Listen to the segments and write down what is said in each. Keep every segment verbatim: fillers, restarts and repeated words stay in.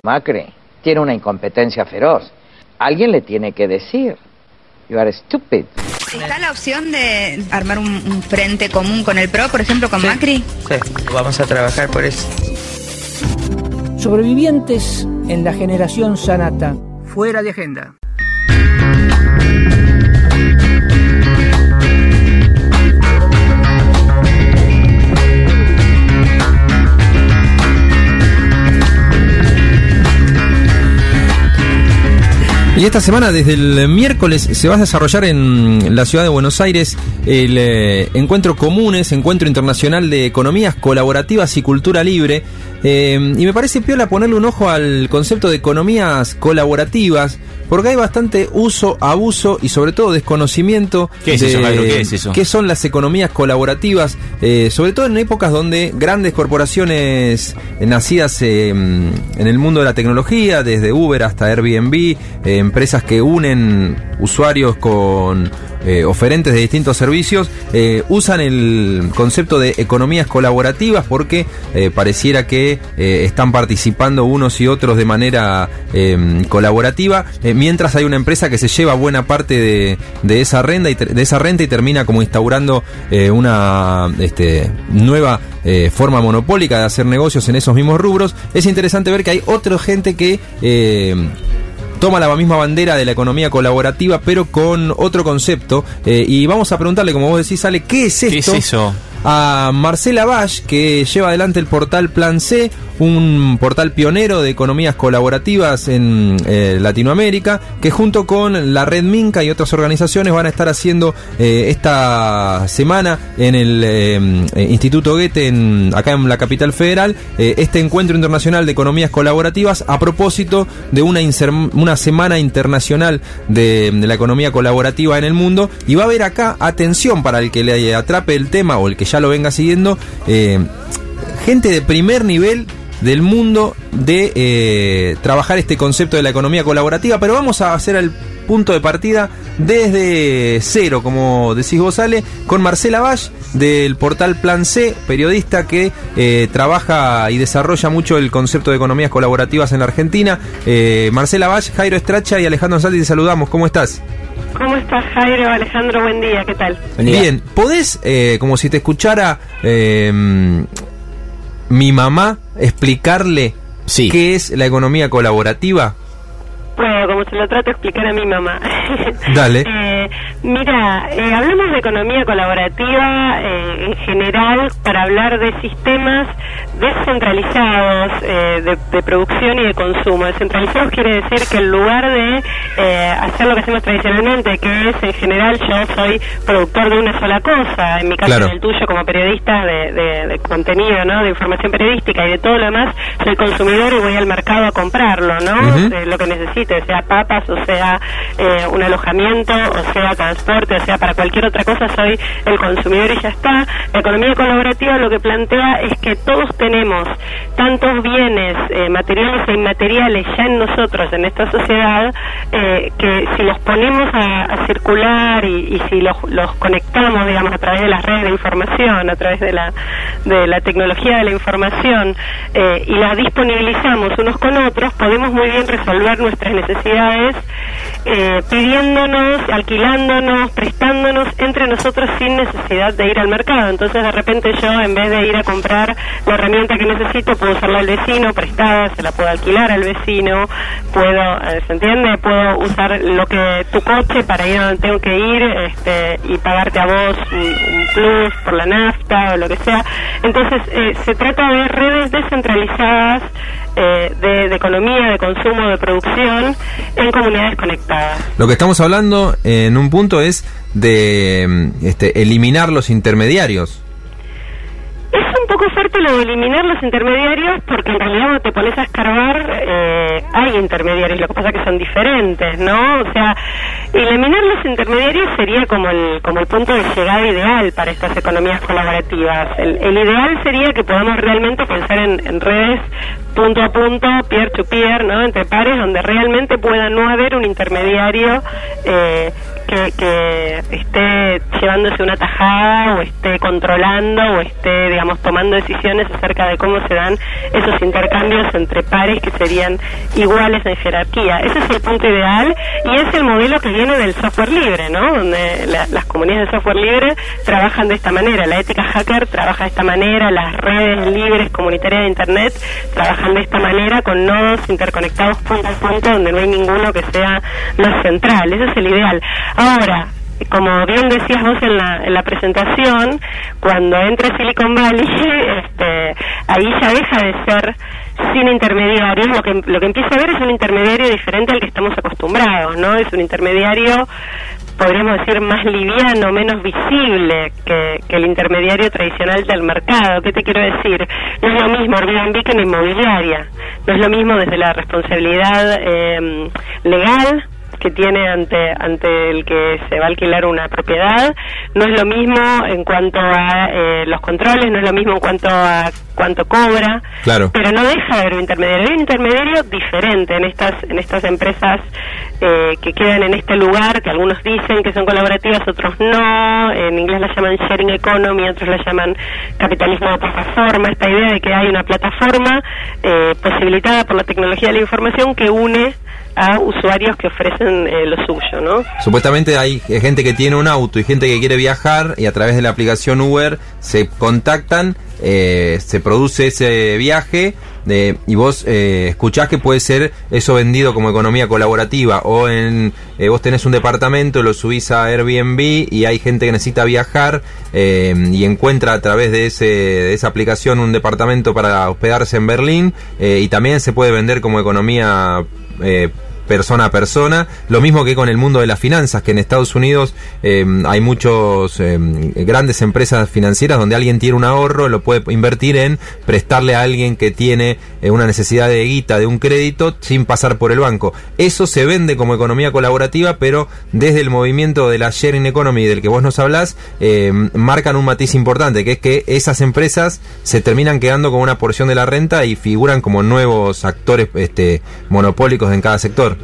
Macri tiene una incompetencia feroz. Alguien le tiene que decir. You are stupid. ¿Está la opción de armar un, un frente común con el P R O, por ejemplo, con sí. Macri? Sí, vamos a trabajar por eso. Sobrevivientes en la generación Sanata. Fuera de agenda. Y esta semana, desde el miércoles, se va a desarrollar en la ciudad de Buenos Aires el eh, Encuentro Comunes, Encuentro Internacional de Economías Colaborativas y Cultura Libre. Eh, y me parece piola ponerle un ojo al concepto de economías colaborativas, porque hay bastante uso, abuso y sobre todo desconocimiento. ¿Qué es de, eso, Jairo? ¿Qué es eso? ¿Qué son las economías colaborativas? Eh, sobre todo en épocas donde grandes corporaciones eh, nacidas eh, en el mundo de la tecnología, desde Uber hasta Airbnb, eh, empresas que unen usuarios con eh, oferentes de distintos servicios, eh, usan el concepto de economías colaborativas porque eh, pareciera que eh, están participando unos y otros de manera eh, colaborativa, eh, mientras hay una empresa que se lleva buena parte de, de esa renta y ter, de esa renta y termina como instaurando eh, una este, nueva eh, forma monopólica de hacer negocios en esos mismos rubros. Es interesante ver que hay otra gente que eh, toma la misma bandera de la economía colaborativa, pero con otro concepto. Eh, y vamos a preguntarle, como vos decís, Ale, ¿qué es esto? ¿Qué es eso? A Marcela Basch, que lleva adelante el portal Plan C, un portal pionero de economías colaborativas en eh, Latinoamérica, que junto con la Red Minca y otras organizaciones van a estar haciendo eh, esta semana en el eh, Instituto Goethe, en, acá en la capital federal, eh, este encuentro internacional de economías colaborativas a propósito de una, inser- una semana internacional de, de la economía colaborativa en el mundo. Y va a haber acá, atención para el que le atrape el tema o el que ya lo venga siguiendo, eh, gente de primer nivel del mundo de eh, trabajar este concepto de la economía colaborativa, pero vamos a hacer el punto de partida desde cero, como decís vos, Ale, con Marcela Basch del portal Plan C, periodista que eh, trabaja y desarrolla mucho el concepto de economías colaborativas en la Argentina. eh, Marcela Basch, Jairo Estracha y Alejandro Salti, te saludamos. ¿Cómo estás? ¿Cómo estás, Jairo? Alejandro, buen día, ¿qué tal? Bien, ¿podés, eh, como si te escuchara eh, mi mamá, explicarle sí. qué es la economía colaborativa? Bueno, como se lo trato de explicar a mi mamá. Dale. eh, mira, eh, hablamos de economía colaborativa eh, en general para hablar de sistemas descentralizados eh, de, de producción y de consumo. Descentralizados quiere decir que en lugar de eh, hacer lo que hacemos tradicionalmente, que es en general yo soy productor de una sola cosa, en mi caso claro. en el tuyo como periodista de, de, de contenido, ¿no? De información periodística y de todo lo demás, soy consumidor y voy al mercado a comprarlo, ¿no? Uh-huh. Eh, lo que necesito, sea papas, o sea eh, un alojamiento, o sea transporte, o sea para cualquier otra cosa, soy el consumidor y ya está. La economía colaborativa lo que plantea es que todos tenemos tantos bienes eh, materiales e inmateriales ya en nosotros, en esta sociedad, eh, que si los ponemos a, a circular y, y si los, los conectamos, digamos, a través de las redes de información, a través de la, de la tecnología de la información, eh, y las disponibilizamos unos con otros, podemos muy bien resolver nuestras necesidades eh, pidiéndonos, alquilándonos, prestándonos entre nosotros sin necesidad de ir al mercado. Entonces de repente yo, en vez de ir a comprar la herramienta que necesito, puedo usarla al vecino prestada, se la puedo alquilar al vecino, puedo, ¿se entiende? Puedo usar lo que tu coche para ir a donde tengo que ir, este, y pagarte a vos un, un plus por la nafta o lo que sea. Entonces eh, se trata de redes descentralizadas Eh, de, de economía, de consumo, de producción en comunidades conectadas. Lo que estamos hablando eh, en un punto es de este, eliminar los intermediarios. Es un poco fuerte lo de eliminar los intermediarios, porque en realidad cuando te pones a escarbar eh, hay intermediarios, lo que pasa es que son diferentes, ¿no? O sea, eliminar los intermediarios sería como el como el punto de llegada ideal para estas economías colaborativas. El, el ideal sería que podamos realmente pensar en, en redes punto a punto, peer to peer, ¿no? Entre pares, donde realmente pueda no haber un intermediario eh, que, que esté llevándose una tajada o esté controlando o esté, digamos, tomando decisiones acerca de cómo se dan esos intercambios entre pares que serían iguales en jerarquía. Ese es el punto ideal y es el modelo que viene del software libre, ¿no? Donde la, las comunidades de software libre trabajan de esta manera, la ética hacker trabaja de esta manera, las redes libres comunitarias de Internet trabajan de esta manera con nodos interconectados punto a punto donde no hay ninguno que sea lo central. Ese es el ideal. Ahora, como bien decías vos en la, en la presentación, cuando entra Silicon Valley, este, ahí ya deja de ser sin intermediarios, lo que, lo que empieza a ver es un intermediario diferente al que estamos acostumbrados, ¿no? Es un intermediario, podríamos decir, más liviano, menos visible que, que el intermediario tradicional del mercado. ¿Qué te quiero decir? No es lo mismo Airbnb que una inmobiliaria, no es lo mismo desde la responsabilidad eh, legal que tiene ante ante el que se va a alquilar una propiedad, no es lo mismo en cuanto a eh, los controles, no es lo mismo en cuanto a cuánto cobra, claro. Pero no deja de haber un intermediario, hay un intermediario diferente en estas en estas empresas eh, que quedan en este lugar, que algunos dicen que son colaborativas, otros no, en inglés la llaman sharing economy, otros la llaman capitalismo de plataforma, esta idea de que hay una plataforma eh, posibilitada por la tecnología de la información que une a usuarios que ofrecen eh, lo suyo, ¿no? Supuestamente hay gente que tiene un auto y gente que quiere viajar y a través de la aplicación Uber se contactan, eh, se produce ese viaje eh, y vos eh, escuchás que puede ser eso vendido como economía colaborativa o en eh, vos tenés un departamento, lo subís a Airbnb y hay gente que necesita viajar eh, y encuentra a través de ese de esa aplicación un departamento para hospedarse en Berlín eh, y también se puede vender como economía eh, persona a persona, lo mismo que con el mundo de las finanzas, que en Estados Unidos eh, hay muchos eh, grandes empresas financieras donde alguien tiene un ahorro, lo puede invertir en prestarle a alguien que tiene eh, una necesidad de guita, de un crédito, sin pasar por el banco. Eso se vende como economía colaborativa, pero desde el movimiento de la sharing economy del que vos nos hablás, eh, marcan un matiz importante, que es que esas empresas se terminan quedando con una porción de la renta y figuran como nuevos actores este, monopólicos en cada sector.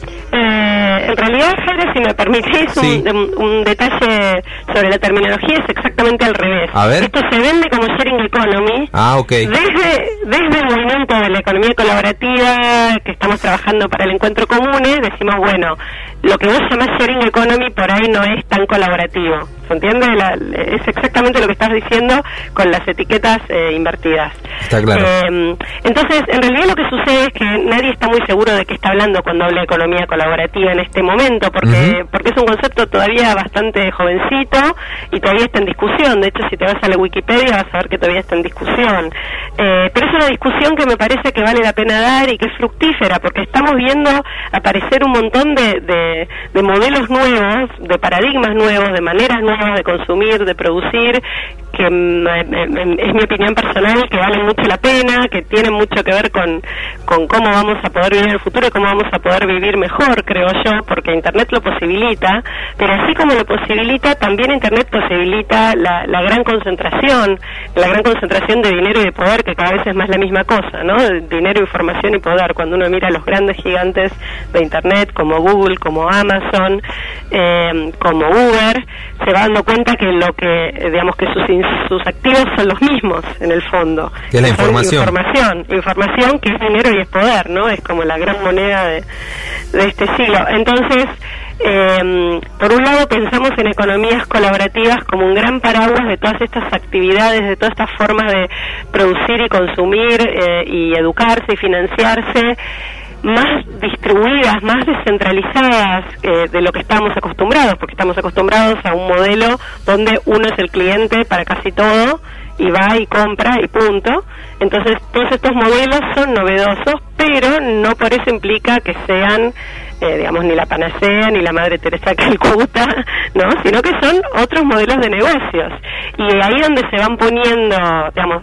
Eh, en realidad, Jairo, si me permitís sí. un, un detalle sobre la terminología, es exactamente al revés. A ver. Esto se vende como sharing economy. Ah, ok. Desde, desde el movimiento de la economía colaborativa que estamos trabajando para el encuentro comunes, decimos, bueno, lo que vos llamás sharing economy por ahí no es tan colaborativo. ¿Se entiende? La, es exactamente lo que estás diciendo con las etiquetas eh, invertidas. Está claro. Eh, entonces, en realidad lo que sucede es que nadie está muy seguro de qué está hablando cuando habla de economía colaborativa en este momento, porque uh-huh. porque es un concepto todavía bastante jovencito y todavía está en discusión. De hecho, si te vas a la Wikipedia vas a ver que todavía está en discusión. Eh, pero es una discusión que me parece que vale la pena dar y que es fructífera, porque estamos viendo aparecer un montón de, de, de modelos nuevos, de paradigmas nuevos, de maneras nuevas de consumir, de producir, que mm, es mi opinión personal, que valen mucho la pena, que tienen mucho que ver con, con cómo vamos a poder vivir en el futuro y cómo vamos a poder vivir mejor, creo yo, porque Internet lo posibilita, pero así como lo posibilita, también Internet posibilita la, la gran concentración, la gran concentración de dinero y de poder, que cada vez es más la misma cosa, ¿no? Dinero, información y poder. Cuando uno mira a los grandes gigantes de Internet, como Google, como Amazon, eh, como Uber, se va dando cuenta que lo que, digamos, que sus sus activos son los mismos en el fondo. Que es la información. Información, información que es dinero y es poder, ¿no? Es como la gran moneda de, de este siglo. Entonces, eh, por un lado pensamos en economías colaborativas como un gran paraguas de todas estas actividades, de todas estas formas de producir y consumir eh, y educarse y financiarse, más distribuidas, más descentralizadas eh, de lo que estamos acostumbrados, porque estamos acostumbrados a un modelo donde uno es el cliente para casi todo y va y compra y punto. Entonces todos estos modelos son novedosos, pero no por eso implica que sean eh, digamos, ni la panacea ni la Madre Teresa de Calcuta, ¿no? Sino que son otros modelos de negocios, y ahí donde se van poniendo, digamos,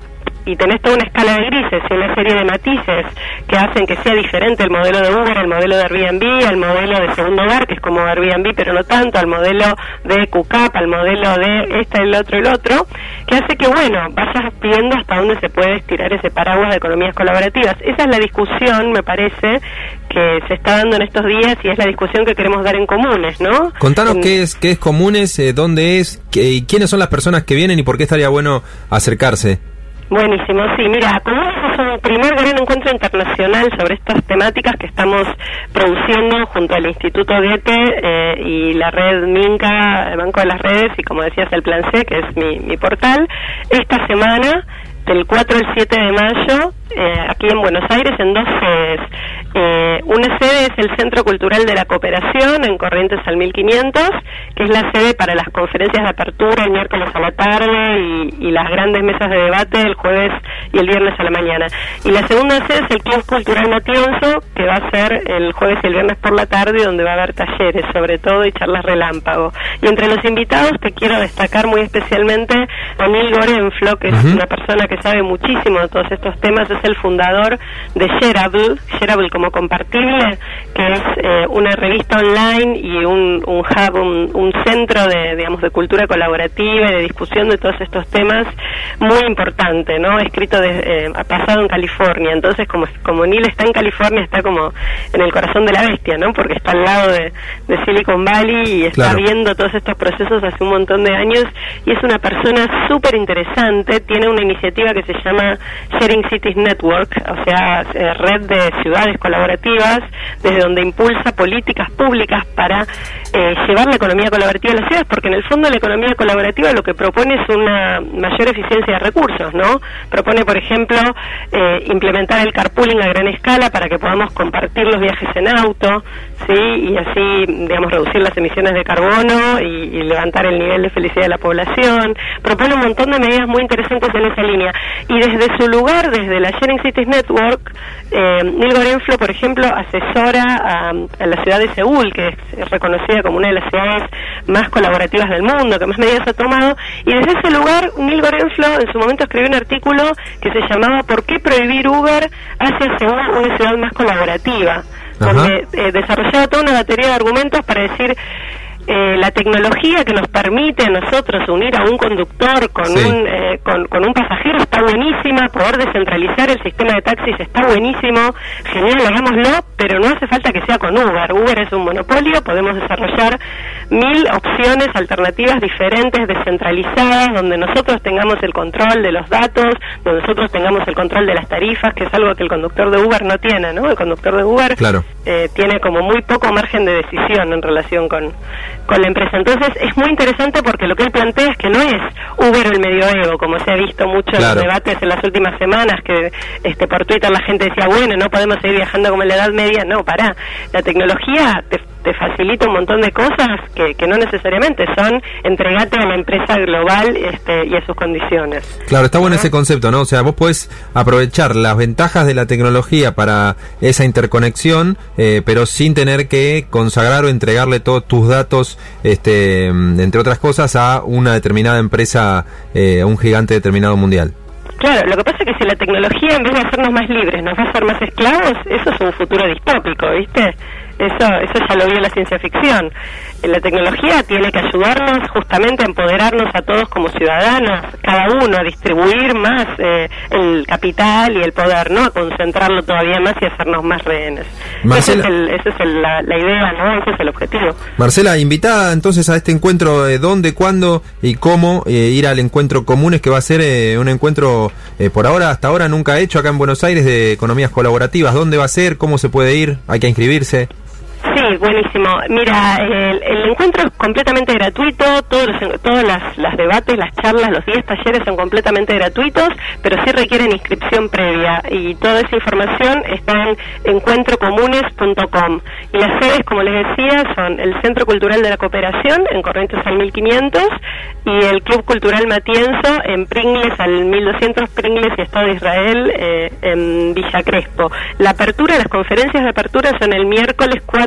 y tenés toda una escala de grises y una serie de matices que hacen que sea diferente el modelo de Uber, el modelo de Airbnb, el modelo de segundo hogar, que es como Airbnb pero no tanto, al modelo de Q C A P, al modelo de este, el otro, el otro, que hace que, bueno, vayas viendo hasta dónde se puede estirar ese paraguas de economías colaborativas. Esa es la discusión, me parece, que se está dando en estos días y es la discusión que queremos dar en Comunes, ¿no? Contanos en... qué es qué es Comunes, eh, dónde es, qué, y quiénes son las personas que vienen y por qué estaría bueno acercarse. Buenísimo, sí, mira, Comunes es un primer gran encuentro internacional sobre estas temáticas que estamos produciendo junto al Instituto Goethe eh, y la red Minca, el Banco de las Redes, y como decías, el Plan C, que es mi, mi portal. Esta semana, del cuatro al siete de mayo, eh, aquí en Buenos Aires, en dos sedes. Eh, una sede es el Centro Cultural de la Cooperación, en Corrientes al mil quinientos, que es la sede para las conferencias de apertura el miércoles a la tarde y, y las grandes mesas de debate el jueves y el viernes a la mañana. Y la segunda sede es el Club Cultural Matienzo, que va a ser el jueves y el viernes por la tarde, donde va a haber talleres, sobre todo, y charlas relámpago. Y entre los invitados te quiero destacar muy especialmente a Neil Gorenflo, que es uh-huh. una persona que sabe muchísimo de todos estos temas, es el fundador de Shareable, Shareable como compartible, que es eh, una revista online y un, un hub, un, un centro de, digamos, de cultura colaborativa y de discusión de todos estos temas muy importante, ¿no? Escrito de, eh, pasado en California. Entonces, como, como Neil está en California, está como en el corazón de la bestia, ¿no? Porque está al lado de, de Silicon Valley y está claro. viendo todos estos procesos hace un montón de años y es una persona súper interesante. Tiene una iniciativa que se llama Sharing Cities Network, o sea, eh, red de ciudades colaborativas, desde donde impulsa políticas públicas para eh, llevar la economía colaborativa a las ciudades, porque en el fondo la economía colaborativa lo que propone es una mayor eficiencia de recursos, ¿no? Propone, por ejemplo, eh, implementar el carpooling a gran escala para que podamos compartir los viajes en auto, ¿sí? Y así, digamos, reducir las emisiones de carbono y, y levantar el nivel de felicidad de la población. Propone un montón de medidas muy interesantes en esa línea. Y desde su lugar, desde la Sharing Cities Network, eh, Neil Gorenflo, por ejemplo, asesora a, a la ciudad de Seúl, que es reconocida como una de las ciudades más colaborativas del mundo, que más medidas ha tomado, y desde ese lugar Neil Gorenflo en su momento escribió un artículo que se llamaba ¿Por qué prohibir Uber hacia Seúl una ciudad más colaborativa? Ajá. Donde eh, desarrollaba toda una batería de argumentos para decir Eh, la tecnología que nos permite a nosotros unir a un conductor con, sí. un, eh, con, con un pasajero está buenísima, poder descentralizar el sistema de taxis está buenísimo, genial, hagámoslo, pero no hace falta que sea con Uber. Uber es un monopolio, podemos desarrollar mil opciones alternativas diferentes, descentralizadas, donde nosotros tengamos el control de los datos, donde nosotros tengamos el control de las tarifas, que es algo que el conductor de Uber no tiene, ¿no? El conductor de Uber claro. eh, tiene como muy poco margen de decisión en relación con con la empresa. Entonces es muy interesante porque lo que él plantea es que no es Uber el medioevo, como se ha visto mucho claro. en los debates en las últimas semanas, que este por Twitter la gente decía, bueno, no podemos seguir viajando como en la Edad Media. No, pará, la tecnología te, te facilita un montón de cosas que, que no necesariamente son entregate a la empresa global este, y a sus condiciones. Claro, está bueno ¿no? ese concepto, ¿no? O sea, vos podés aprovechar las ventajas de la tecnología para esa interconexión, eh, pero sin tener que consagrar o entregarle todos tus datos, este, entre otras cosas, a una determinada empresa, eh, a un gigante determinado mundial. Claro, lo que pasa es que si la tecnología, en vez de hacernos más libres, nos va a hacer más esclavos, eso es un futuro distópico, ¿viste? Eso, eso ya lo vio la ciencia ficción. La tecnología tiene que ayudarnos justamente a empoderarnos a todos como ciudadanos, cada uno a distribuir más eh, el capital y el poder, ¿no? A concentrarlo todavía más y hacernos más rehenes. Marcela, esa es, el, esa es el, la, la idea, ¿no? Ese es el objetivo. Marcela, invitada entonces a este encuentro, eh, ¿dónde, cuándo y cómo eh, ir al encuentro Comunes, que va a ser eh, un encuentro eh, por ahora, hasta ahora nunca hecho acá en Buenos Aires de economías colaborativas? ¿Dónde va a ser? ¿Cómo se puede ir? ¿Hay que inscribirse? Sí, buenísimo. Mira, el, el encuentro es completamente gratuito, todos los, todas las, las debates, las charlas, los diez talleres son completamente gratuitos, pero sí requieren inscripción previa y toda esa información está en encuentro comunes punto com. Y las sedes, como les decía, son el Centro Cultural de la Cooperación en Corrientes al mil quinientos y el Club Cultural Matienzo en Pringles al mil doscientos, Pringles y Estado de Israel eh, en Villa Crespo. La apertura, las conferencias de apertura son el miércoles cuatro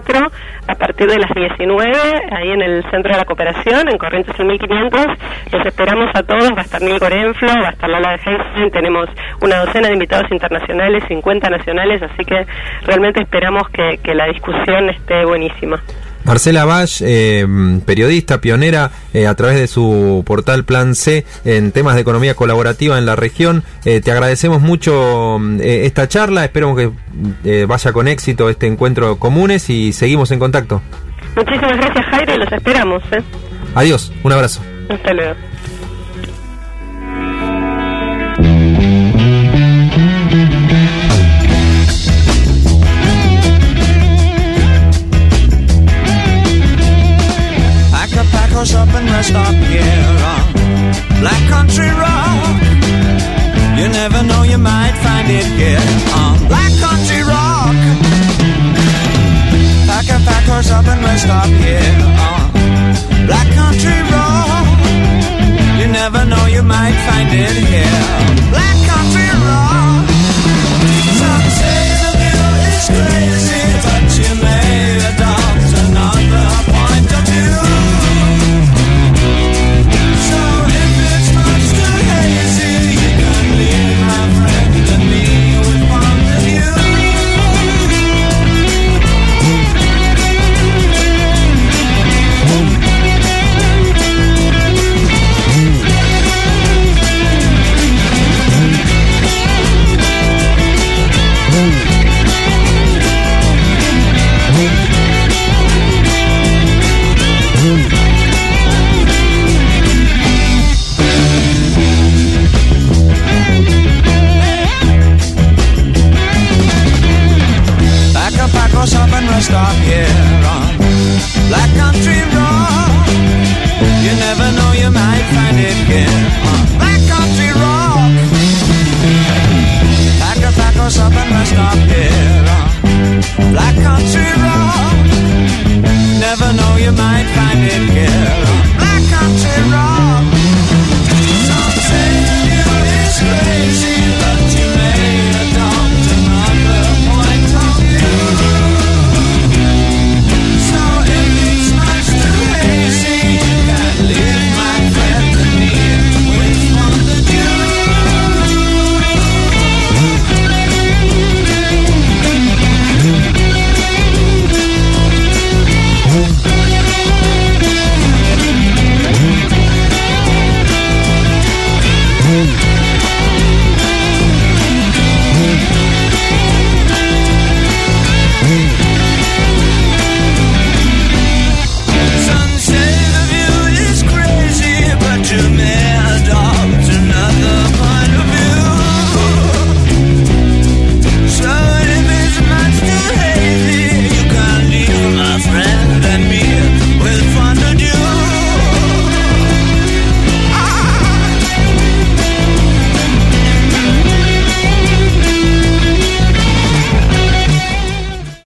a partir de las diecinueve, ahí en el Centro de la Cooperación, en Corrientes mil quinientos. Los esperamos a todos, va a estar Neil Gorenflo, va a estar Lola de Heinstein, tenemos una docena de invitados internacionales, cincuenta nacionales, así que realmente esperamos que, que la discusión esté buenísima. Marcela Basch, eh, periodista, pionera eh, a través de su portal Plan C en temas de economía colaborativa en la región. Eh, te agradecemos mucho eh, esta charla, esperamos que eh, vaya con éxito este encuentro comunes y seguimos en contacto. Muchísimas gracias, Jairo, y los esperamos. ¿eh? Adiós, un abrazo. Hasta luego. Up and rest up here on Black Country Rock. You never know, you might find it here on Black Country Rock. Pack a pack horse up and rest up here on Black Country Rock. You never know, you might find it here on Black Country Rock.